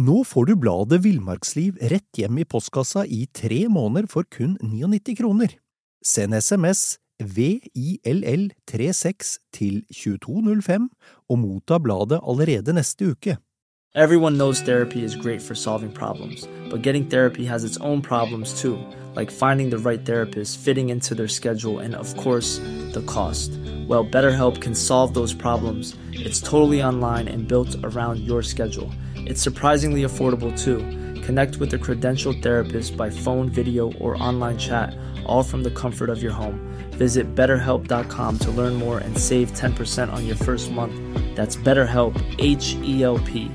Nå får du bladet Villmarksliv rett hjem I postkassa I 3 måneder for kun 99 kroner. Send SMS VILL36 til 2205 og motta bladet allerede neste uke. Everyone knows therapy is great for solving problems, but getting therapy has its own problems too, like finding the right therapist, fitting into their schedule, and of course, the cost. Well, BetterHelp can solve those problems. It's totally online and built around your schedule. It's surprisingly affordable too. Connect with a credentialed therapist by phone, video, or online chat, all from the comfort of your home. Visit BetterHelp.com to learn more and save 10% on your first month. That's BetterHelp, H-E-L-P.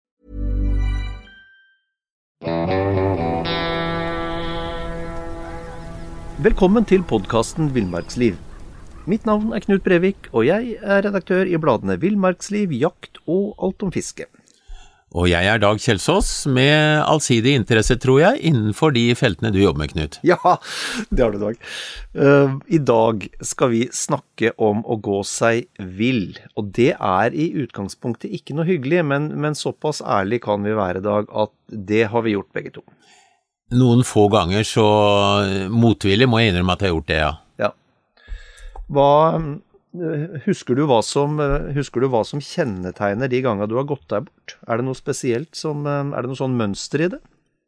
Velkommen til podcasten Villmarksliv. Mitt navn Knut Brevik, og jeg redaktør I bladene Villmarksliv, Jakt og Alt om fiske. Og jeg Dag Kjelsås, med allsidig interesse, tror jeg, innenfor de feltene du jobber med, Knut. Ja, det har du, Dag. I dag skal vi snakke om å gå seg vill, og det I utgangspunktet ikke noe hyggelig, men såpass ærlig kan vi være, Dag, at det har vi gjort begge to. Noen få ganger så motvillig må jeg innrømme at jeg har gjort det, ja. Ja. Husker du hva som kjennetegner de ganger du har gått deg bort? Det noe spesielt det noe sånn mønster I det?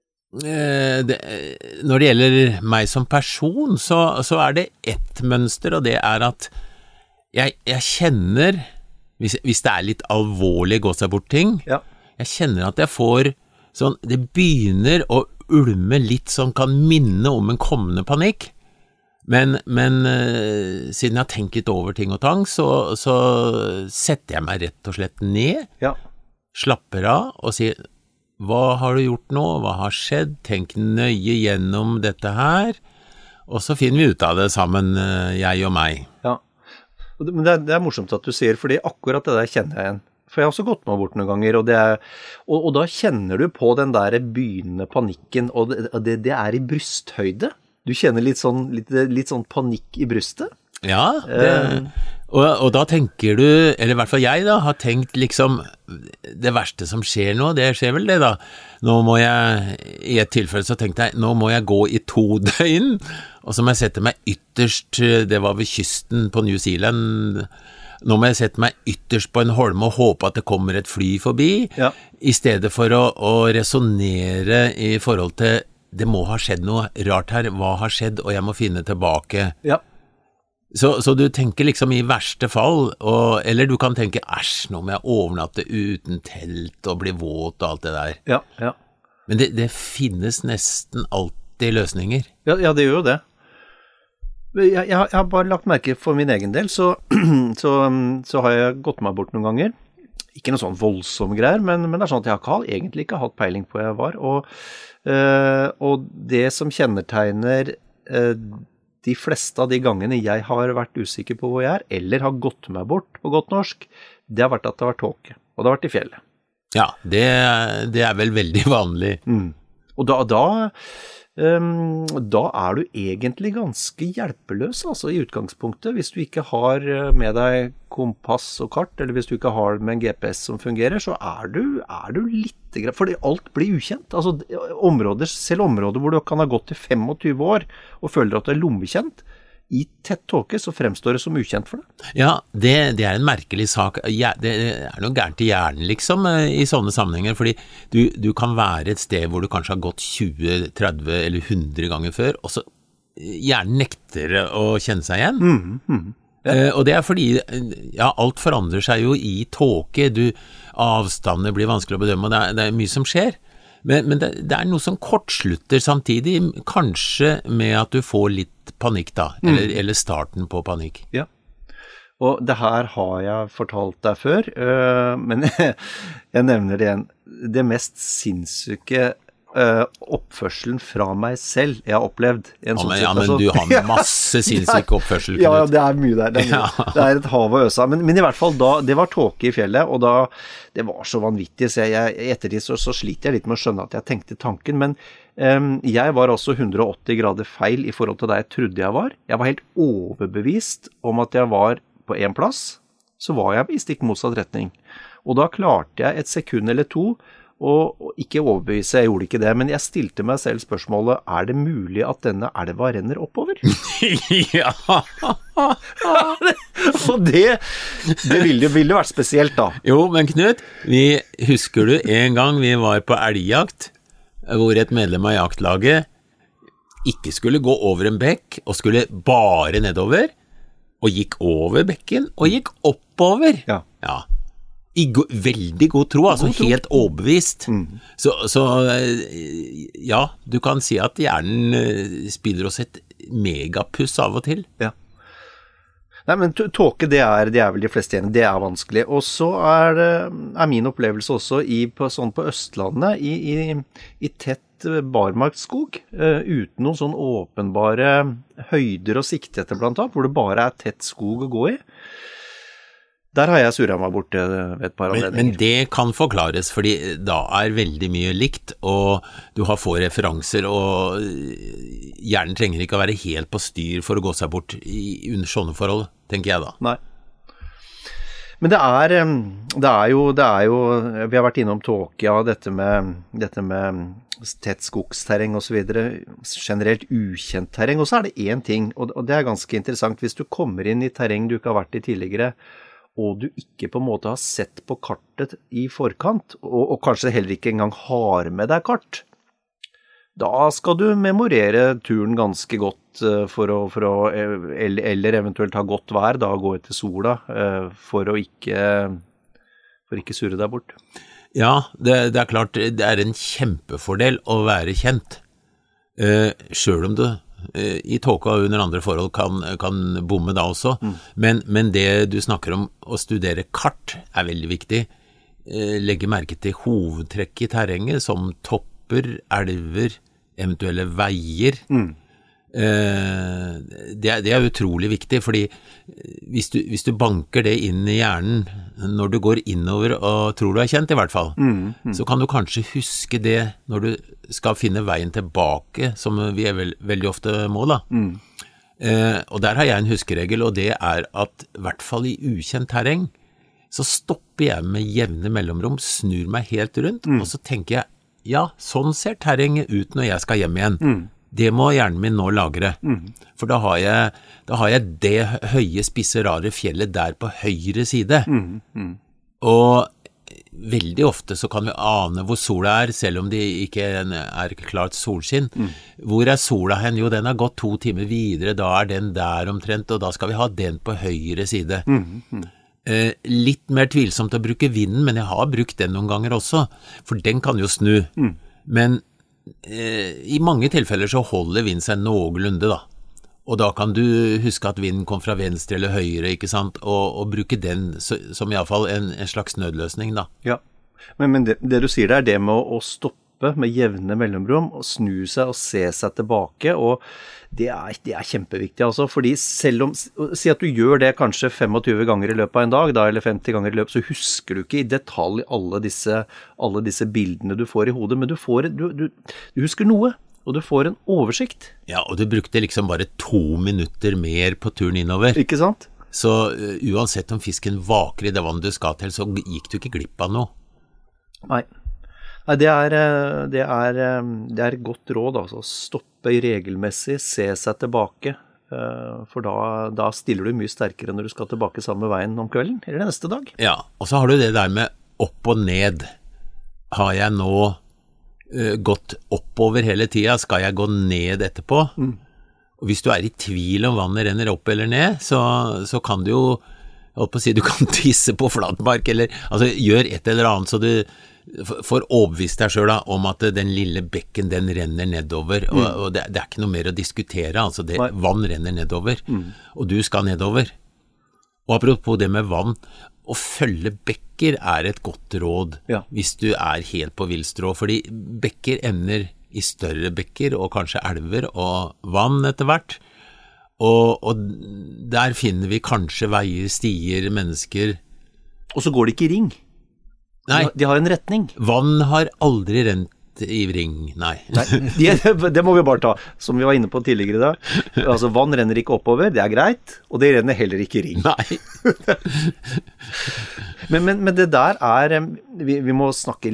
Når det gjelder meg som person, så det ett mønster, og det at jeg kjenner, hvis det litt alvorlig gå seg bort ting, ja. Jeg kjenner at jeg får sånn, det begynner å ulme litt som kan minne om en kommende panikk. Men siden jeg har tenkt litt over ting og tang, så setter jeg meg rett og slett ned, ja. Slapper av og sier, hva har du gjort nå? Hva har skjedd? Tenk nøye gjennom dette her, og så finner vi ut av det sammen, jeg og meg. Ja, men det morsomt at du sier, fordi akkurat det der kjenner jeg igjen. For jeg har også gått meg bort noen ganger, og da kjenner du på den der begynnende panikken, og det I brysthøyde. Du kjenner litt sånn panikk I brystet? Ja, og da tenker du, eller I hvert fall jeg da, har tenkt liksom, det verste som skjer nå, det skjer vel det da. Nå må jeg, I et tilfelle så tenkte jeg, nå må jeg gå I 2 døgn, og så må jeg sette meg ytterst, det var ved kysten på New Zealand, nå må jeg sette meg ytterst på en holme og håpe at det kommer et fly forbi, ja. I stedet for å resonere I forhold til det må ha skjedd noe rart her, hva har skjedd, og jeg må finne tilbake. Ja. Så du tenker liksom I verste fall, eller du kan tenke, æsj, nå må jeg overnatte uten telt og bli våt og alt det der. Ja, ja. Men det finnes nesten alltid løsninger. Ja, det gjør jo det. Jeg har bare lagt merke for min egen del, så har jeg gått meg bort noen ganger. Ikke noe sånn voldsomme greier, men det sånn at jeg har egentlig ikke hatt peiling på hvor jeg var, og det som kjennetegner de fleste av de gangene jeg har vært usikker på hvor jeg eller har gått meg bort på godt norsk, det har vært at det har vært tåke, og det har vært I fjellet. Ja, det vel veldig vanlig. Og da du egentlig ganske hjelpeløs, altså I utgangspunktet, hvis du ikke har med deg kompass og kart, eller hvis du ikke har med en GPS som fungerer, så du litt, fordi alt blir ukjent. Altså selv områder hvor du kan ha gått I 25 år og føler at du lommekjent, I tett tåke så fremstår det som ukjent for deg. Ja, det en merkelig sak. Det noe gærent I hjernen liksom I sånne sammenhenger, fordi du kan være et sted hvor du kanskje har gått 20, 30 eller 100 ganger før, og så hjernen nekter å kjenne seg igjen. Ja. Og det fordi alt forandrer seg jo I tåke, avstander blir vanskelig å bedømme, og det mye som skjer. Men det noe som kortslutter samtidig, kanskje med at du får litt panikk da, eller starten på panikk. Ja, og det her har jeg fortalt deg før, men jeg nevner det igjen. Det mest sinnssyke oppførselen fra meg selv jeg har opplevd I en sånn situasjon. Ja, men du har masse sinnssyke oppførsel. Ja, det mye der. Det et hav å øse. Men I hvert fall da, det var tåke I fjellet, og da, det var så vanvittig, så I ettertid så sliter jeg litt med å skjønne at jeg tenkte tanken, men jeg var altså 180 grader feil I forhold til det jeg trodde jeg var. Jeg var helt overbevist om at jeg var på en plass, så var jeg I stikk motsatt retning. Og da klarte jeg et sekund eller to og ikke overbevise, jeg gjorde ikke det, men jeg stilte meg selv spørsmålet, det mulig at denne elva renner oppover? Ja. Og det ville vært spesielt da. Jo, men Knut, husker du en gang vi var på elgjakt, hvor et medlem av jaktlaget ikke skulle gå over en bekk, og skulle bare nedover, og gikk over bekken, og gikk oppover. Ja. Ja. I veldig god tro, altså helt overbevist. Så ja, du kan si at hjernen spiller oss et megapuss av og til. Ja. Nei, men tåke, det er vel de fleste enige, det er vanskelig. Og så er min opplevelse også på Østlandet, i tett barmarksskog, uten noen sånn åpenbare høyder å sikte etter blant annet, hvor det bare er tett skog å gå i. Der har jeg surret meg bort ved et par anledninger. Men det kan forklares, fordi da er veldig mye likt, og du har få referanser, og hjernen trenger ikke å være helt på styr for å gå seg bort under sånne forhold, tenker jeg da. Nei. Men det er jo, vi har vært innom tåke, ja, dette med tett skogsterreng og så videre, generelt ukjent terreng, og så er det en ting, og det er ganske interessant, hvis du kommer inn i terreng du ikke har vært i tidligere, og du ikke på en måte har sett på kartet i forkant, og kanskje heller ikke engang har med deg kart, da skal du memorere turen ganske godt eller eventuelt ha godt vær, da gå etter sola, for ikke surre deg bort. Ja, det er klart, det er en kjempefordel å være kjent, selv om du i tåka og under andre forhold kan bomme da også, men det du snakker om å studere kart er veldig viktig. Legge merke til hovedtrekk i terrenget som topper, elver, eventuelle veier. Det er utrolig viktig, fordi hvis du banker det inn i hjernen når du går innover og tror du er kjent i hvert fall, så kan du kanskje huske det når du skal finne veien tilbake, som vi veldig ofte må da. Og der har jeg en huskeregel, og det er at i hvert fall i ukjent terreng, så stopper jeg med jevne mellomrom, snur meg helt rundt, og så tenker jeg, ja, sånn ser terrenget ut når jeg skal hjem igjen. Det må hjernen min nå lagre, for da har jeg det høye, spisse, rare fjellet der på høyre side. Og veldig ofte så kan vi ane hvor sola er, selv om det ikke er klart solskinn. Hvor er sola hen? Jo, den har gått 2 timer videre, da er den der omtrent, og da skal vi ha den på høyre side. Litt mer tvilsomt å bruke vinden, men jeg har brukt den noen ganger også, for den kan jo snu. Men i mange tilfeller så holder vind seg noenlunde da, og da kan du huske at vinden kom fra venstre eller høyre, ikke sant, og bruke den som i alle fall en slags nødløsning da. Ja, men det du sier det er det med å stoppe med jevne mellomrom, og snu seg og se seg tilbake, og det er kjempeviktig altså, fordi selv om, si at du gjør det kanskje 25 ganger i løpet av en dag da, eller 50 ganger i løpet, så husker du ikke i detalj alle disse bildene du får i hodet, men du husker noe, og du får en oversikt. Ja, og du brukte liksom bare 2 minutter mer på turen innover. Ikke sant? Så uansett om fisken vaker i det vann du skal til, så gikk du ikke glipp av noe. Nei, det er et godt råd, altså. Stoppe regelmessig, se seg tilbake, for da stiller du mye sterkere når du skal tilbake samme veien om kvelden, eller neste dag. Ja, og så har du det der med opp og ned. Har jeg nå gått oppover hele tiden, skal jeg gå ned etterpå? Og hvis du er i tvil om vannet renner opp eller ned, så kan du jo, jeg holdt på å si, du kan tisse på flatmark, eller altså, gjør et eller annet, så du får overbevist deg selv da, om at den lille bekken, den renner nedover, og det er ikke noe mer å diskutere, altså vann renner nedover, og du skal nedover. Og apropos det med vann, å følge bekker er et godt råd, hvis du er helt på villstrå, fordi bekker ender i større bekker, og kanskje elver og vann etter hvert, og der finner vi kanskje veier, stier, mennesker. Og så går det ikke i ring. Nei. De har en retning. Vann har aldri rent i ring, nei. Det må vi bare ta, som vi var inne på tidligere da. Altså, vann renner ikke oppover, det er greit, og det renner heller ikke i ring. Nei. men det der er, vi må snakke litt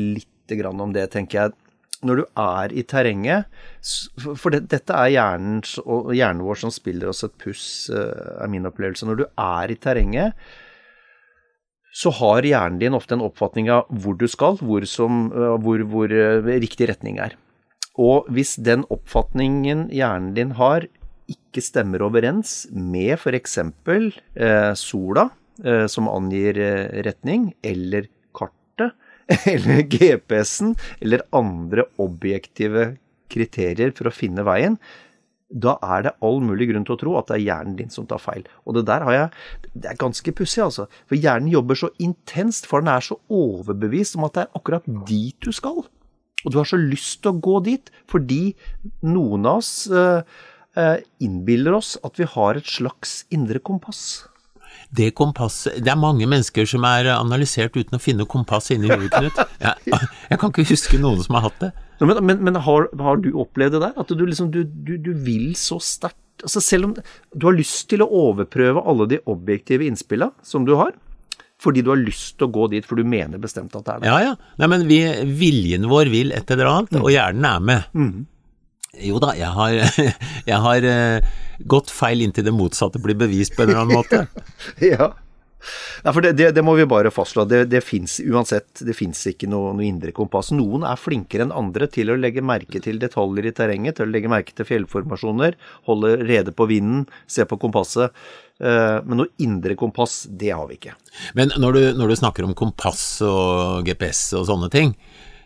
litt grann om det, tenker jeg. Når du i terrenget, for dette hjernen vår som spiller oss et puss, min opplevelse. Når du i terrenget, så har hjernen din ofte en oppfatning av hvor du skal, hvor riktig retning Og hvis den oppfatningen hjernen din har, ikke stemmer overens med for eksempel sola, som angir retning, eller kartet, eller GPS-en, eller andre objektive kriterier for å finne veien, da det all mulig grunn til å tro at det hjernen din som tar feil. Og det der det ganske pussig, altså. For hjernen jobber så intenst, for den så overbevist om at det akkurat dit du skal. Og du har så lyst til å gå dit, fordi noen av oss innbiller oss at vi har et slags indre kompass. Det kompasset, det mange mennesker som analysert uten å finne kompass inni hodet, Knut. Jeg kan ikke huske noen som har hatt det. Men har du opplevd det der? At du vil så sterkt, altså selv om du har lyst til å overprøve alle de objektive innspillene som du har, fordi du har lyst til å gå dit, for du mener bestemt at det det. Ja. Nei, men viljen vår vil et eller annet, og hjernen med. Jo da, jeg har gått feil inntil det motsatte blir bevist på en eller annen måte. Ja, for det må vi bare fastslå. Det finnes uansett, det finnes ikke noe indre kompass. Noen flinkere enn andre til å legge merke til detaljer i terrenget, til å legge merke til fjellformasjoner, holde rede på vinden, se på kompasset. Men noe indre kompass, det har vi ikke. Men når du snakker om kompass og GPS og sånne ting,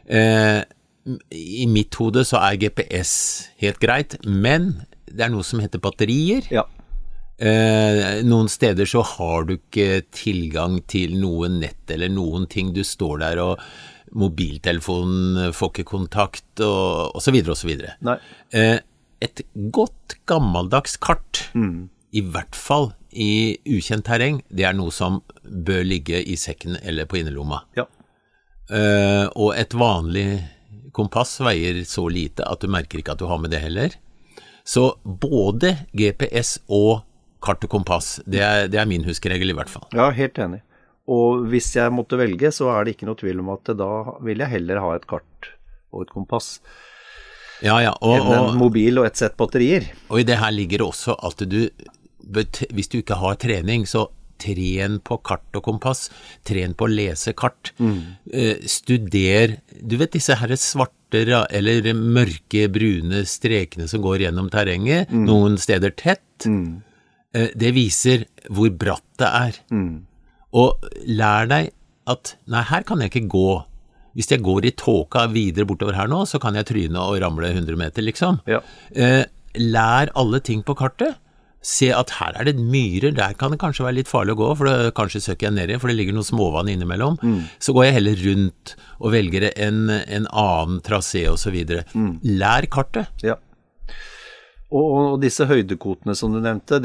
i mitt hode så GPS helt greit, men det noe som heter batterier. Ja. Noen steder så har du ikke tilgang til noe nett eller noen ting. Du står der og mobiltelefonen får ikke kontakt og så videre og så videre. Nei. Et godt gammeldags kart, i hvert fall i ukjent terreng, det noe som bør ligge i sekken eller på innerlomma. Ja. Og et vanlig kompass veier så lite at du merker ikke at du har med det heller. Så både GPS og kart og kompass, det min huskeregel i hvert fall. Ja, helt enig. Og hvis jeg måtte velge, så det ikke noe tvil om at da vil jeg heller ha et kart og et kompass. Ja, enn en mobil og et sett batterier. Og i det her ligger også at hvis du ikke har trening, så tren på kart og kompass, tren på å lese kart, studer, du vet disse her svarte eller mørke brune strekene som går gjennom terrenget, noen steder tett, det viser hvor bratt det og lær deg at, nei, her kan jeg ikke gå. Hvis jeg går i tåka videre bortover her nå, så kan jeg tryne og ramle 100 meter, liksom. Ja. Lær alle ting på kartet, se at her det myrer, der kan det kanskje være litt farlig å gå, for det, kanskje søker jeg ned i, for det ligger noen småvann innimellom. Så går jeg heller rundt og velger en annen trasé og så videre. Lær kartet. Ja. Og disse høydekotene som du nevnte,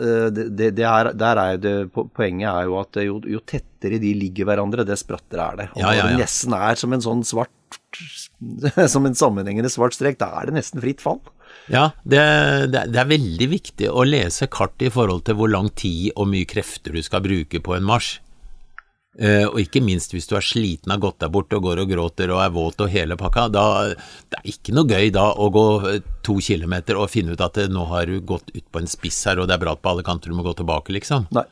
poenget jo at jo tettere de ligger hverandre, dess brattere det. Og når det nesten som en sånn svart, som en sammenhengende svart strek, da det nesten fritt fall. Ja, det veldig viktig å lese kart i forhold til hvor lang tid og mye krefter du skal bruke på en marsj. Og ikke minst hvis du sliten av gått der bort og går og gråter og våt og hele pakka, det ikke noe gøy da å gå 2 kilometer og finne ut at nå har du gått ut på en spiss her og det bratt på alle kanter, du må gå tilbake liksom. Nei.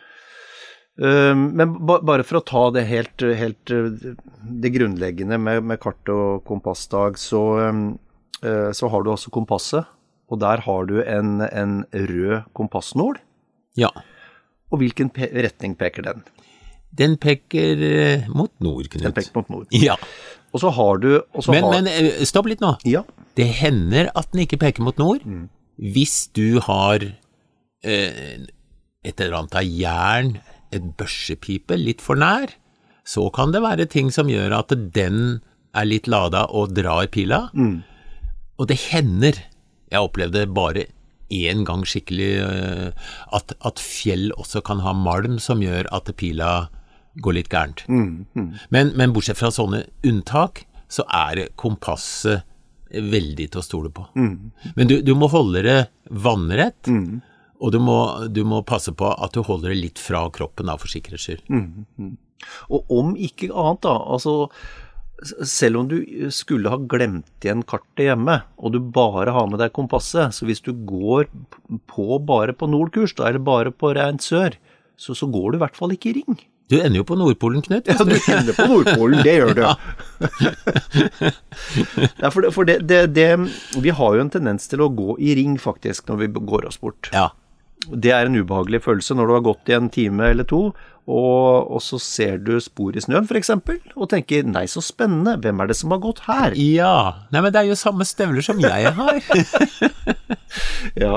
Men bare for å ta det helt det grunnleggende med kart og kompassdag, så har du også kompasset, og der har du en rød kompassnål. Ja. Og hvilken retning peker den? Den peker mot nord, Knut. Den peker mot nord. Ja. Og så har du... Men stopp litt nå. Ja. Det hender at den ikke peker mot nord, hvis du har et eller annet av jern, et børsepipe litt for nær, så kan det være ting som gjør at den litt ladet og drar pila. Og det hender, jeg opplevde bare en gang skikkelig, at fjell også kan ha malm som gjør at pila går litt gærent. Men bortsett fra sånne unntak, så det kompasset veldig til å stole på. Men du må holde det vannrett, og du må passe på at du holder det litt fra kroppen da, for sikkerhets skyld. Og om ikke annet da, altså selv om du skulle ha glemt igjen kartet hjemme, og du bare har med deg kompasset, så hvis du går bare på nordkurs, da, eller bare på rent sør, så går du I hvert fall ikke I ring. Du ender jo på Nordpolen, Knut. Ja, du ender på Nordpolen, det gjør du. Ja, for vi har jo en tendens til å gå I ring faktisk når vi går oss bort. Ja. Det en ubehagelig følelse når du har gått I en time eller to, og så ser du spor I snøen for eksempel, og tenker, nei, så spennende, hvem det som har gått her? Ja, nei, men det jo samme støvler som jeg har. Ja.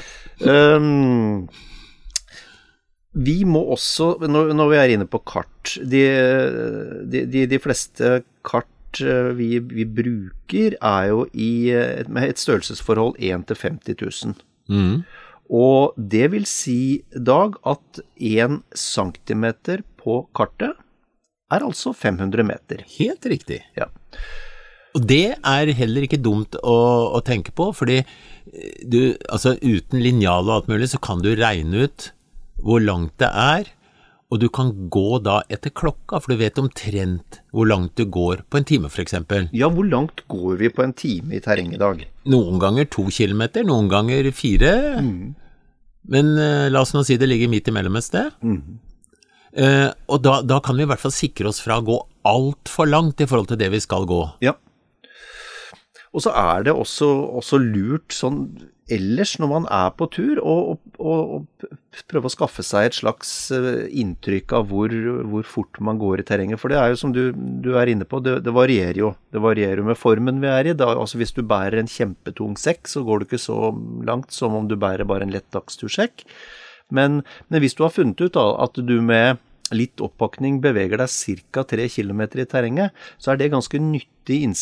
Vi må også, når vi inne på kart, de fleste kart vi bruker jo med et størrelsesforhold 1 til 50 000. Og det vil si, Dag, at 1 centimeter på kartet altså 500 meter. Helt riktig. Ja. Og det heller ikke dumt å tenke på, fordi altså uten linjal og alt mulig, så kan du regne ut hvor langt det og du kan gå da etter klokka, for du vet omtrent hvor langt du går på en time for eksempel. Ja, hvor langt går vi på en time I terreng I dag? Noen ganger 2 kilometer, noen ganger 4. Men la oss nå si det ligger midt imellom et sted. Og da kan vi I hvert fall sikre oss fra å gå alt for langt I forhold til det vi skal gå. Ja. Og så det også lurt sånn ellers når man på tur og prøve å skaffe seg et slags inntrykk av hvor fort man går I terrenget, for det jo som du inne på, det varierer jo. Det varierer jo med formen vi I. Altså hvis du bærer en kjempetung sekk, så går du ikke så langt som om du bærer bare en lett dagstursekk. Men hvis du har funnet ut da, at du med litt oppakning beveger deg cirka 3 kilometer I terrenget, så det ganske nyttig innsikt.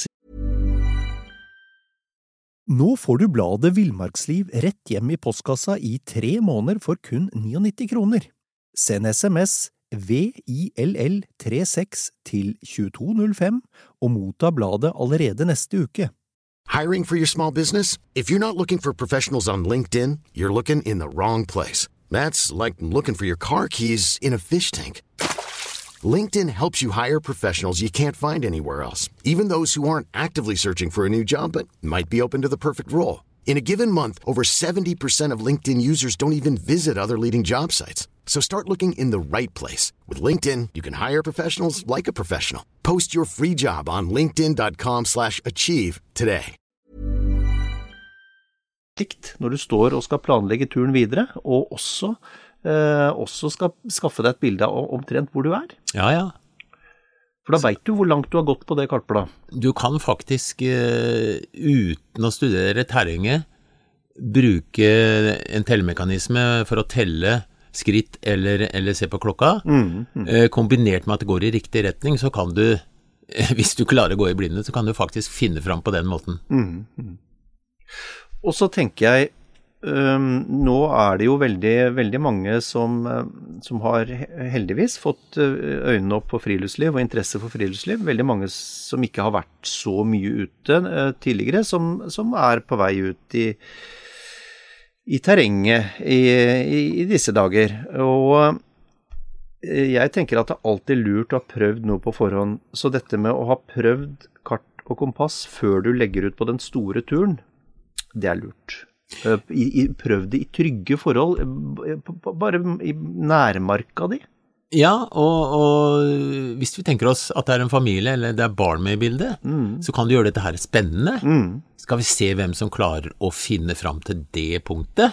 Nå får du bladet Villmarksliv rett hjem I postkassa I 3 måneder for kun 99 kroner. Send SMS VILL36 til 2205 og motta bladet allerede neste uke. Hiring for your small business? If you're not looking for professionals on LinkedIn, you're looking in the wrong place. That's like looking for your car keys in a fish tank. LinkedIn helps you hire professionals you can't find anywhere else, even those who aren't actively searching for a new job but might be open to the perfect role. In a given month, over 70% of LinkedIn users don't even visit other leading job sites. So start looking in the right place. With LinkedIn, you can hire professionals like a professional. Post your free job on linkedin.com/achieve today. Når du står og skal planlegge turen videre, og også skal skaffe deg et bilde av omtrent hvor du Ja, ja. For da vet du hvor langt du har gått på det kartbladet. Du kan faktisk, uten å studere terrenget, bruke en tellemekanisme for å telle skritt eller se på klokka. Kombinert med at det går I riktig retning, så kan du, hvis du klarer å gå I blinde, så kan du faktisk finne fram på den måten. Og så tenker jeg, nå det jo veldig mange som har heldigvis fått øynene opp for friluftsliv og interesse for friluftsliv. Veldig mange som ikke har vært så mye ute tidligere, som på vei ut I terrenget I disse dager. Og jeg tenker at det alltid lurt å ha prøvd noe på forhånd. Så dette med å ha prøvd kart og kompass før du legger ut på den store turen, det lurt. Prøv det I trygge forhold, bare I nærmarka di. Ja, og hvis vi tenker oss at det en familie, eller det barn med I bildet, så kan du gjøre dette her spennende. Skal vi se hvem som klarer å finne fram til det punktet?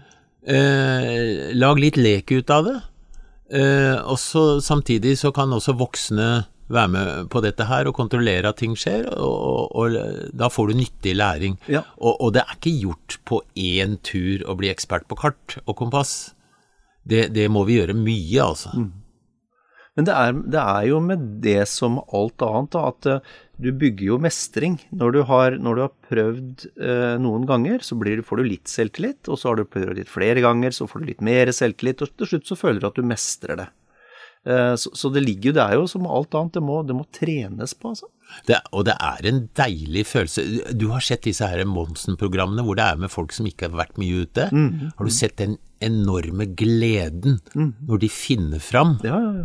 Lag litt lek ut av det. Og så samtidig så kan også voksne være med på dette her og kontrollere at ting skjer, og da får du nyttig læring. Ja. Og det ikke gjort på en tur å bli ekspert på kart og kompass. Det må vi gjøre mye, altså. Men det jo med det som alt annet, da, at du bygger jo mestring. Når du har prøvd noen ganger, så får du litt selvtillit, og så har du prøvd litt flere ganger, så får du litt mer selvtillit, og til slutt så føler du at du mestrer det. Så det jo som alt annet, det må trenes på, altså. Og det en deilig følelse. Du har sett disse her Monsen-programmene hvor det med folk som ikke har vært mye ute. Har du sett den enorme gleden når de finner fram? Ja.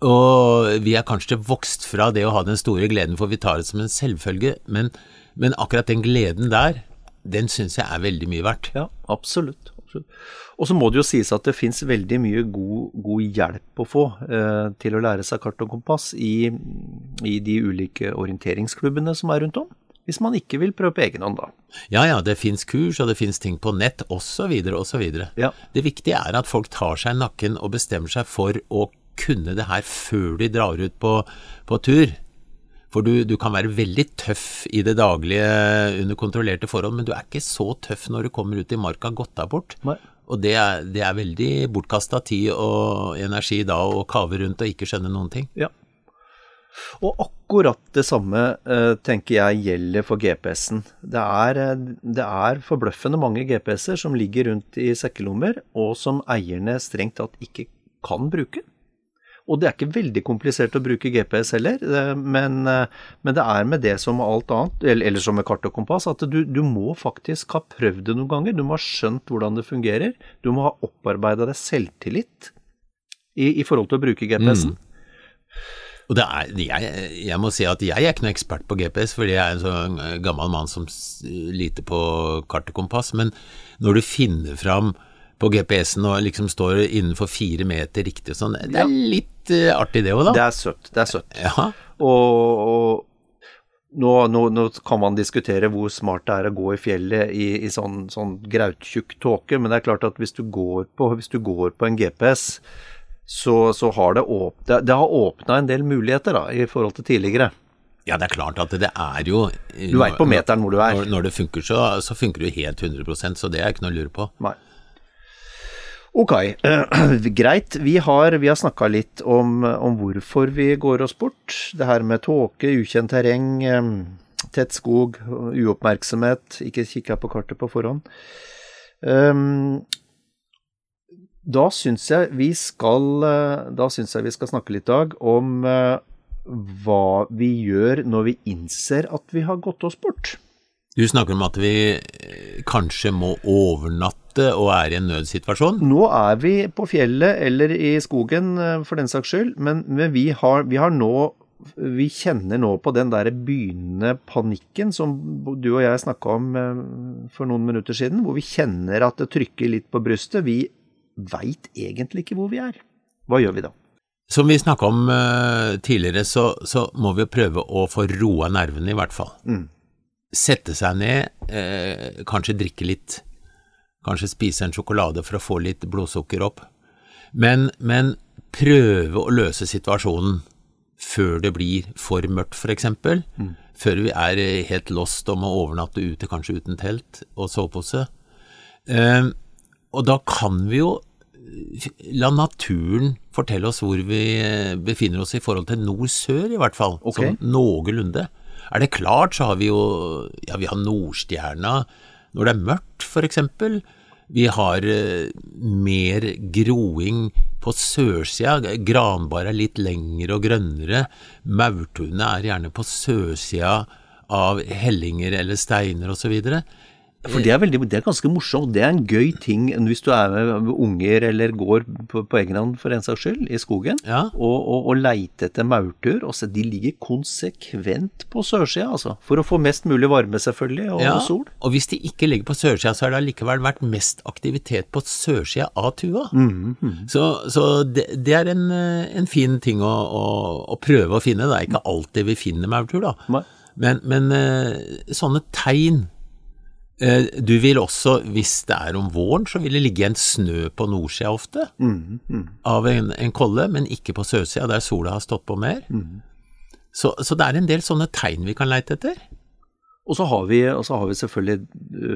Og vi kanskje vokst fra det å ha den store gleden, for vi tar det som en selvfølge, men akkurat den gleden der, den synes jeg veldig mye verdt. Ja, absolutt. Og så må det jo sies at det finnes veldig mye god hjelp å få til å lære seg kart og kompass i de ulike orienteringsklubbene som rundt om, hvis man ikke vil prøve på egen hånd da. Ja, det finnes kurs, og det finnes ting på nett, og så videre, og så videre. Ja. Det viktige at folk tar seg nakken og bestemmer seg for å kunne det her før de drar ut på tur. For du kan være veldig tøff i det daglige under kontrollerte forhold, men du ikke så tøff når du kommer ut i marka gått deg bort. Nei. Og det veldig bortkastet tid og energi da å kave rundt og ikke skjønne noen ting. Ja. Og akkurat det samme tenker jeg gjelder for GPS-en. Det forbløffende mange GPS-er som ligger rundt i sekkelommer, og som eierne strengt tatt ikke kan bruke. Og det ikke veldig komplisert å bruke GPS heller, men det med det som alt annet, eller som med kart og kompass, at du må faktisk ha prøvd det noen ganger, du må ha skjønt hvordan det fungerer, du må ha opparbeidet deg selvtillit i forhold til å bruke GPS-en. Og jeg må si at jeg ikke noen ekspert på GPS, fordi jeg en sånn gammel mann som liter på kart og kompass, men når du finner fram på GPS-en og liksom står innenfor 4 meter riktig og sånn, det litt artig det også da. Det er søtt. Ja. Og nå kan man diskutere hvor smart det å gå i fjellet i sånn grauttjukk tåke, men det klart at hvis du går på en GPS, så har det har åpnet en del muligheter da, i forhold til tidligere. Ja, det klart at det jo... Du vet på meteren hvor du Når det funker, så funker det helt 100%, så det ikke noe å lure på. Nei. Ok, greit. Vi har snakket litt om hvorfor vi går oss bort. Det her med tåke, ukjent terreng, tett skog, uoppmerksomhet, ikke kikke på kartet på forhånd. Da synes jeg vi skal snakke litt, Dag, om hva vi gjør når vi innser at vi har gått oss bort. Du snakker om at vi kanskje må overnatte og i en nødsituasjon? Nå vi på fjellet eller i skogen for den saks skyld, men vi kjenner nå på den der begynnende panikken som du og jeg snakket om for noen minutter siden, hvor vi kjenner at det trykker litt på brystet. Vi vet egentlig ikke hvor vi Hva gjør vi da? Som vi snakket om tidligere, så må vi prøve å få roa nervene i hvert fall. Sette seg ned, kanskje drikke litt, kanskje spise en sjokolade for å få litt blodsukker opp. Men prøve å løse situasjonen før det blir for mørkt, for eksempel. Før vi helt lost om å overnatte ute, kanskje uten telt og sovepose. Og da kan vi jo la naturen fortelle oss hvor vi befinner oss i forhold til nord-sør i hvert fall, Okay. Som noenlunde. Det klart, så har vi jo, vi har Nordstjerna når det mørkt, for eksempel. Vi har mer groing på sørsida, granbar litt lengre og grønnere, maurtuene gjerne på sørsida av hellinger eller steiner og så videre. For det er ganske morsomt, det en gøy ting hvis du med unger eller går på egen hånd for en saks skyld i skogen, Ja. og leite etter maurtur, og så de ligger konsekvent på sørsida, altså, for å få mest mulig varme selvfølgelig, og sol. Og hvis de ikke ligger på sørsida, så det likevel vært mest aktivitet på sørsida av tua. Så det en fin ting å prøve å finne, det ikke alltid vi finner maurtur da. Nei. Men sånne tegn, du vil også, hvis det om våren, så vil det ligge en snø på nordsida ofte, av en kolle, men ikke på sørsida, der sola har stått på mer. Så det en del sånne tegn vi kan leite etter. Og så har vi selvfølgelig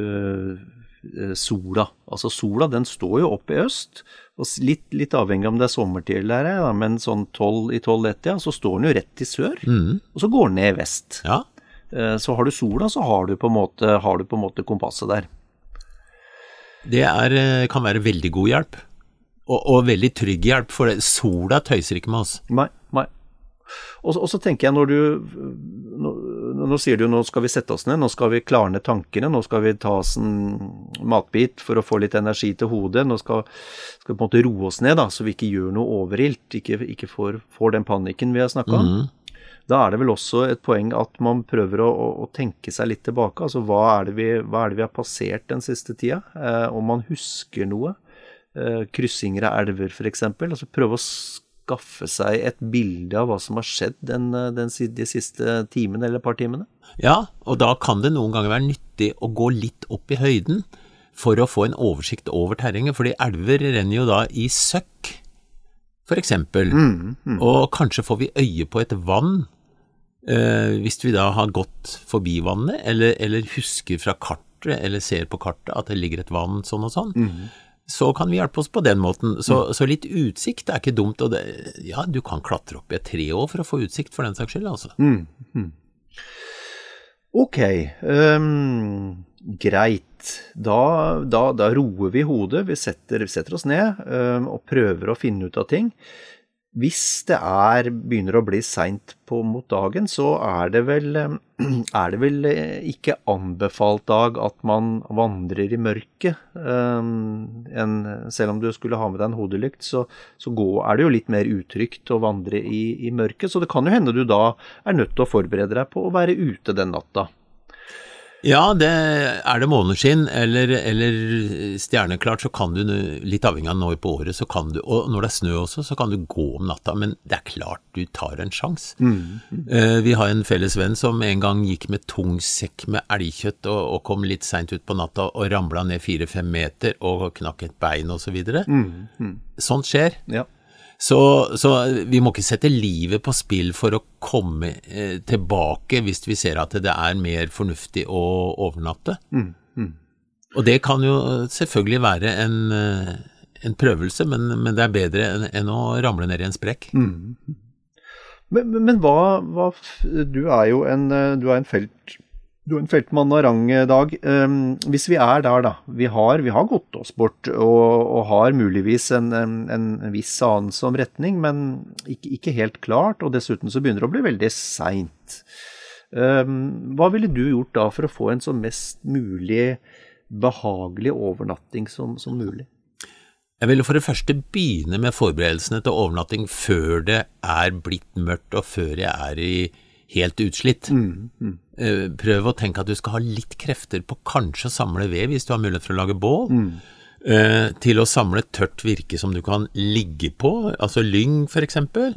sola. Altså sola, den står jo oppe i øst, og litt avhengig om det sommertid eller men sånn 12-1, så står den jo rett i sør, og så går den ned i vest. Ja. Så har du sola, så har du på en måte kompasset der. Det kan være veldig god hjelp, og veldig trygg hjelp, for sola tøyser ikke med oss. Nei. Og så tenker jeg, nå sier du jo, nå skal vi sette oss ned, nå skal vi klarne tankene, nå skal vi ta oss en matbit for å få litt energi til hodet, nå skal vi på en måte roe oss ned da, så vi ikke gjør noe overilt, ikke får den panikken vi har snakket om. Da det vel også et poeng at man prøver å tenke seg litt tilbake, altså hva det vi har passert den siste tida, om man husker noe, kryssinger av elver for eksempel, altså prøve å skaffe seg et bilde av hva som har skjedd de siste timene eller et par timene. Ja, og da kan det noen ganger være nyttig å gå litt opp i høyden for å få en oversikt over terrenget, fordi elver renner jo da i søkk, for eksempel, og kanskje får vi øye på et vann, hvis vi da har gått forbi vannet, eller husker fra kartet, eller ser på kartet at det ligger et vann sånn og sånn, så kan vi hjelpe oss på den måten. Så litt utsikt ikke dumt, og ja, du kan klatre opp i et tre år for å få utsikt for den saks skyld, altså. Ok, greit. Da roer vi hodet, vi setter oss ned og prøver å finne ut av ting. Hvis det begynner å bli sent mot dagen, så det vel ikke anbefalt dag at man vandrer i mørket. Selv om du skulle ha med deg en hodelykt, så det jo litt mer utrygt å vandre i mørket, så det kan jo hende du da nødt til å forberede deg på å være ute den natta. Ja, det måneskinn eller stjerneklart, så kan du, litt avhengig av når på året, så kan du, og når det snø også, så kan du gå om natta, men det klart du tar en sjans. Vi har en felles venn som en gang gikk med tung sekk med elgkjøtt og kom litt sent ut på natta og ramlet ned 4-5 meter og knakk et bein og så videre. Sånt skjer. Ja. Så vi må ikke sette livet på spill for å komme tilbake hvis vi ser at det mer fornuftig å overnatte. Og det kan jo selvfølgelig være en prøvelse, men det bedre enn å ramle ned i en sprekk. Men hva du jo du en feltmann av rang, Dag. Hvis vi der da, vi har gått oss bort og har muligvis en viss anelse om retning, men ikke helt klart, og dessuten så begynner det å bli veldig sent. Hva ville du gjort da for å få en så mest mulig behagelig overnatting som mulig? Jeg ville for det første begynne med forberedelsene til overnatting før det blitt mørkt og før jeg i helt utslitt. Prøv å tenke at du skal ha litt krefter på kanskje å samle ved hvis du har mulighet for å lage bål, til å samle tørt virke som du kan ligge på, altså lyng for eksempel,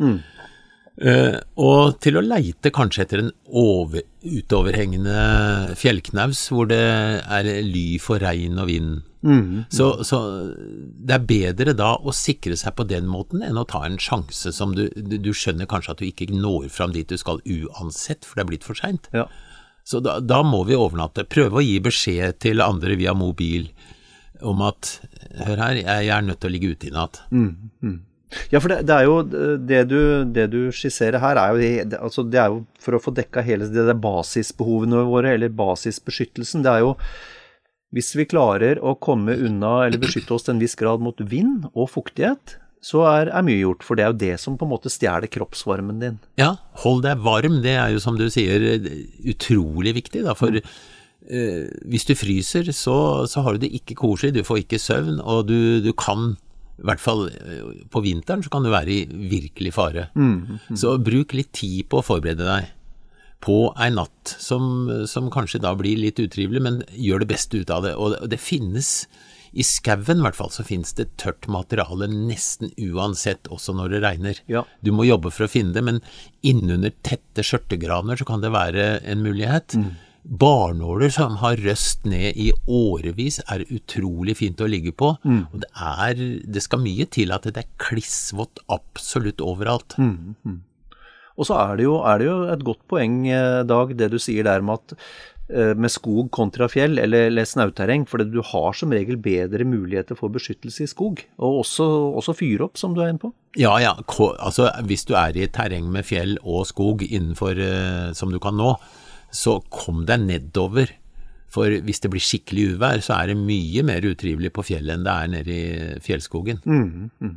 og til å leite kanskje etter en utoverhengende fjellknaus hvor det ly for regn og vind. Så det bedre da å sikre seg på den måten enn å ta en sjanse som du skjønner kanskje at du ikke når fram dit du skal uansett, for det blitt for sent. Ja. Så da må vi overnatte. Prøve å gi beskjed til andre via mobil om at, hør her, jeg nødt til å ligge ute i natt. Ja, for det jo det du skisserer her det jo for å få dekket hele det basisbehovene våre, eller basisbeskyttelsen. Det jo hvis vi klarer å komme unna eller beskytte oss til en viss grad mot vind og fuktighet, så mye gjort, for det jo det som på en måte stjeler kroppsvarmen din. Ja, hold deg varm, det jo som du sier utrolig viktig da, for hvis du fryser så har du det ikke koselig, du får ikke søvn, og du kan, i hvert fall på vinteren, så kan du være i virkelig fare. Så bruk litt tid på å forberede deg på en natt som kanskje da blir litt utrivelig, men gjør det beste ut av det. Og det finnes, i skauen i hvert fall, så finnes det tørt materiale nesten uansett, også når det regner. Ja. Du må jobbe for å finne det, men innunder tette skjørtegraner så kan det være en mulighet. Barnåler som har røst ned i årevis utrolig fint å ligge på, og det skal mye til at det klissvått absolutt overalt. Og så det jo et godt poeng, Dag, det du sier der med at med skog kontra fjell eller snauterreng, for du har som regel bedre muligheter for beskyttelse i skog, og også fyre opp, som du inne på. Ja, altså hvis du i et terreng med fjell og skog innenfor som du kan nå, så kom deg nedover, for hvis det blir skikkelig uvær, så det mye mer utrivelig på fjellet enn det nede i fjellskogen.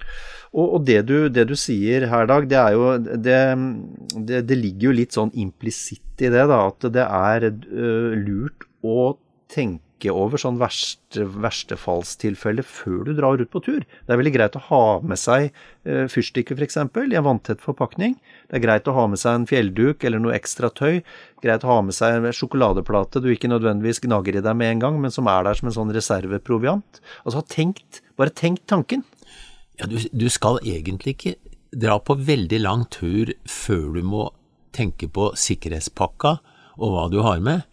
Og det du sier her, Dag, det jo, det ligger jo litt sånn implisitt i det da, at det lurt å tenke over sånn verstefallstilfelle før du drar ut på tur. Det veldig greit å ha med seg fyrstikker for eksempel, i en vanntett forpakning. Det greit å ha med seg en fjellduk eller noe ekstra tøy. Greit å ha med seg en sjokoladeplate du ikke nødvendigvis gnager i deg med en gang, men som der som en sånn reserveproviant. Altså bare tenk tanken. Ja, du skal egentlig ikke dra på veldig lang tur før du må tenke på sikkerhetspakka og hva du har med.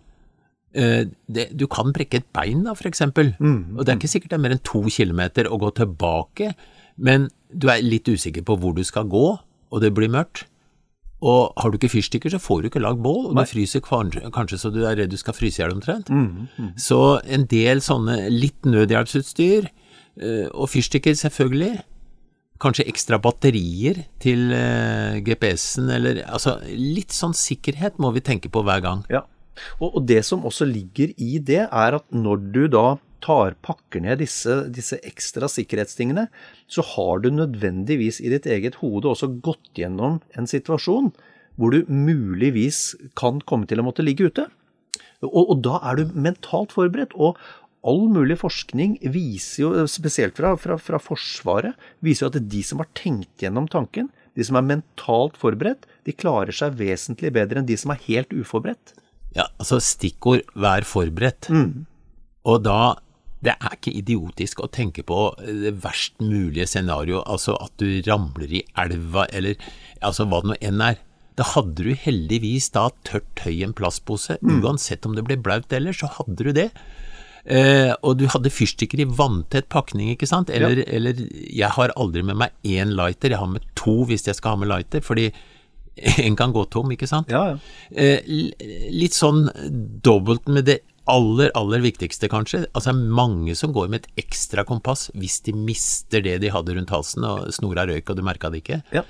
Du kan brekke et bein da, for eksempel, og det ikke sikkert det mer enn 2 kilometer å gå tilbake, men du litt usikker på hvor du skal gå, og det blir mørkt. Og har du ikke fyrstikker, så får du ikke lagd bål, og du fryser kanskje så du redd du skal fryse ihjel omtrent. Så en del sånne litt nødhjelpsutstyr, og fyrstikker selvfølgelig, kanskje ekstra batterier til GPS-en, eller altså litt sånn sikkerhet må vi tenke på hver gang. Ja. Og det som også ligger i det at når du da pakker ned disse ekstra sikkerhetstingene, så har du nødvendigvis i ditt eget hode også gått gjennom en situasjon hvor du muligvis kan komme til å måtte ligge ute. Og da du mentalt forberedt, og all mulig forskning viser jo, spesielt fra Forsvaret, viser jo at de som har tenkt gjennom tanken, de som mentalt forberedt, de klarer seg vesentlig bedre enn de som helt uforberedt. Ja, altså stikkord, vær forberedt. Og da, det ikke idiotisk å tenke på det verst mulige scenario, altså at du ramler i elva, eller altså hva det nå enn Da hadde du heldigvis da tørt tøy en plastpose, uansett om det ble blaut eller, så hadde du det. Og du hadde fyrstikker i vanntett pakning, ikke sant? Eller jeg har aldri med meg 1 lighter, jeg har med 2 hvis jeg skal ha med lighter, fordi en kan gå tom, ikke sant? Ja. Litt sånn dobbelt med det aller viktigste kanskje. Altså mange som går med et ekstra kompass hvis de mister det de hadde rundt halsen og snora røyk og du merket det ikke. Ja.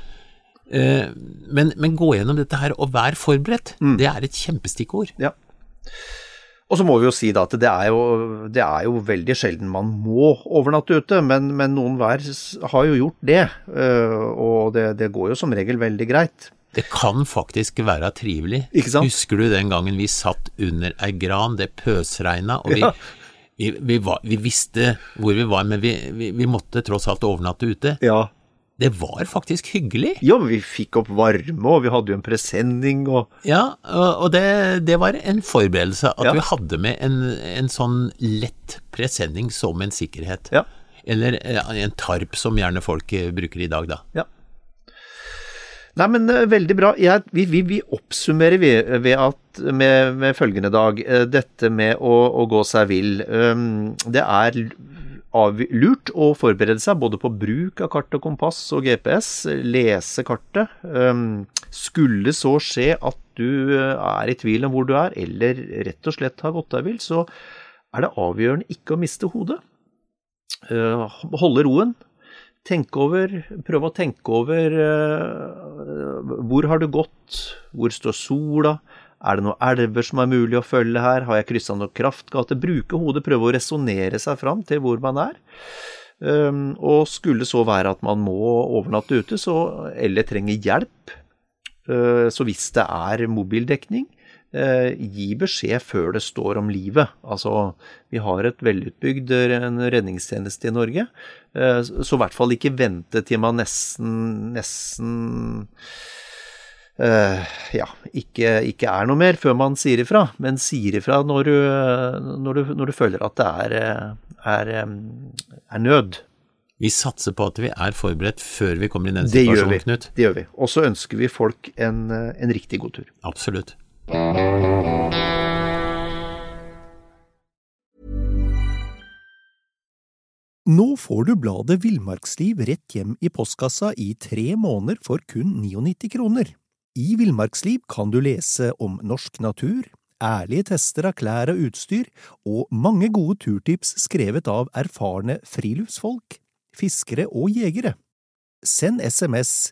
Men gå gjennom dette her og vær forberedt. Det et kjempestikkord. Ja. Og så må vi jo si da at det jo veldig sjelden man må overnatte ute, men noen hver har jo gjort det, og det går jo som regel veldig greit. Det kan faktisk være trivelig. Ikke sant? Husker du den gangen vi satt under ei gran, det pøsregnet, og vi visste hvor vi var, men vi måtte tross alt overnatte ute. Ja. Det var faktisk hyggelig. Ja, vi fikk opp varme, og vi hadde jo en presenning. Ja, og det var en forberedelse at vi hadde med en sånn lett presenning som en sikkerhet. Ja. Eller en tarp som gjerne folk bruker i dag da. Ja. Nei, men veldig bra. Vi oppsummerer med følgende, Dag. Dette med å gå seg vill. Det lurt å forberede seg både på bruk av kart og kompass og GPS, lese kartet. Skulle så skje at du i tvil om hvor du eller rett og slett har gått deg vill, så det avgjørende ikke å miste hodet. Holde roen. Prøv å tenke over hvor har du gått, hvor står sola, det noen elver som mulig å følge her, har jeg krysset noen kraftgate, bruke hodet, prøve å resonere seg fram til hvor man og skulle så være at man må overnatte ute, eller trenger hjelp, så hvis det mobildekning, gi beskjed før det står om livet. Altså, vi har et velutbygd redningstjeneste i Norge, så i hvert fall ikke vente til man nesten ikke noe mer før man sier ifra, men sier ifra når du føler at det er nød. Vi satser på at vi forberedt før vi kommer i den situasjonen, Knut. Det gjør vi. Og så ønsker vi folk en riktig god tur. Absolutt. Nå får du bladet Villmarksliv rett hjem i postkassa i 3 måneder for kun 99 kroner. I Villmarksliv kan du lese om norsk natur, ærlige tester av klær og utstyr, og mange gode turtips skrevet av erfarne friluftsfolk, fiskere og jegere. Send SMS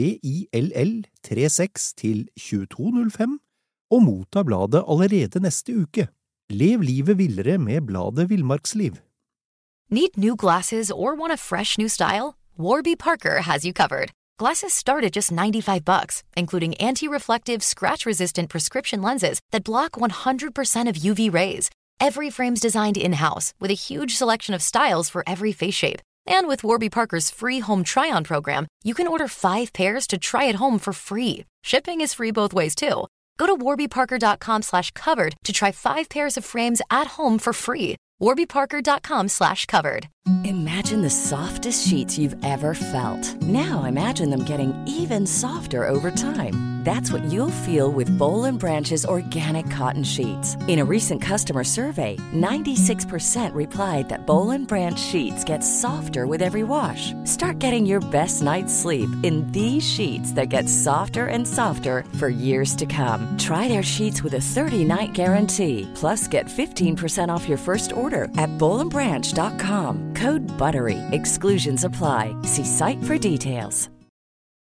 VILL36 til 2205, og motta bladet allerede neste uke. Lev livet villere med bladet Villmarksliv. Need new glasses or want a fresh new style? Warby Parker has you covered. Glasses start at just $95, including anti-reflective, scratch-resistant prescription lenses that block 100% of UV rays. Every frame's designed in-house with a huge selection of styles for every face shape. And with Warby Parker's free home try-on program, you can order 5 pairs to try at home for free. Shipping is free both ways, too. Go to warbyparker.com/covered to try 5 pairs of frames at home for free. warbyparker.com/covered. Imagine the softest sheets you've ever felt. Now imagine them getting even softer over time. That's what you'll feel with Boll & Branch's organic cotton sheets. In a recent customer survey, 96% replied that Boll & Branch sheets get softer with every wash. Start getting your best night's sleep in these sheets that get softer and softer for years to come. Try their sheets with a 30-night guarantee. Plus, get 15% off your first order at bollandbranch.com. Code BUTTERY. Exclusions apply. See site for details.